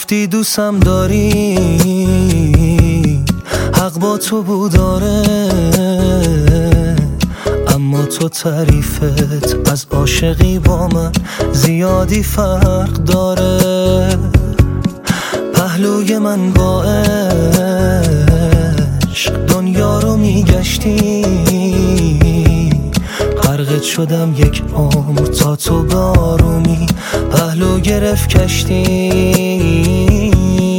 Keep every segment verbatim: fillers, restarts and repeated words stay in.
گفتی دوستم داری، حق با تو بود آره، اما تو تعریفت از عاشقی با من زیادی فرق داره. پهلوی من با عشق دنیا رو میگشتی، غرقت شدم یک عمر تا تو بارومی پهلو گرفت کشتی.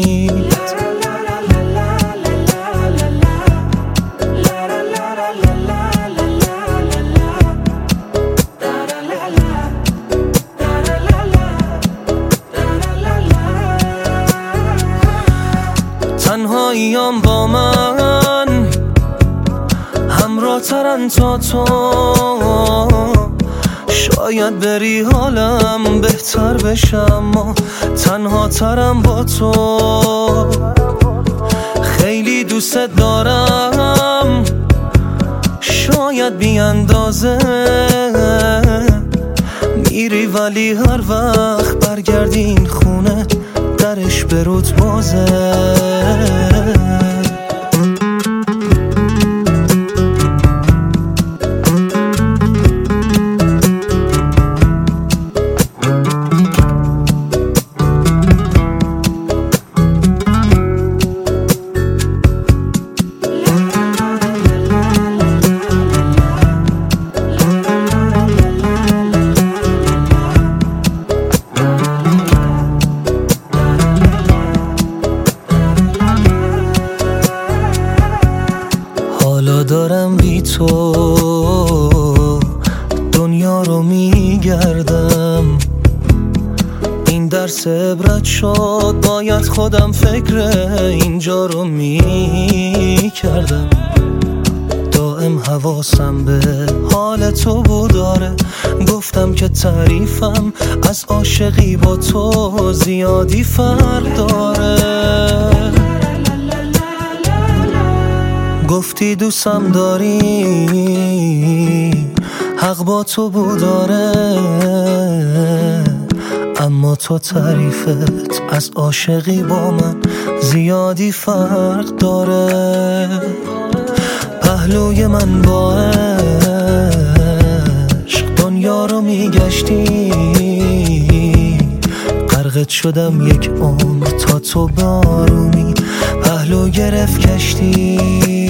تنهاییام با من همراه ترن تا تو، شاید بری حالم بهتر بشم، اما تنها ترم با تو. خیلی دوست دارم شاید بی اندازه، میری ولی هر وقت برگردی این خونه درش برود بازه. حالا دارم بی تو دنیا رو میگردم، این درس عبرت شد، باید خودم فکر اینجا رو میکردم. دائم حواسم به حال تو بود آره، گفتم که تعریفم از عاشقی با تو زیادی فرق داره. گفتی دوستم داری، حق با تو بود آره، اما تو تعریفت از عاشقی با من زیادی فرق داره. پهلوی من با عشق دنیا رو میگشتی، غرقت شدم یک عمر تا تو بارومی پهلو گرفت کشتی.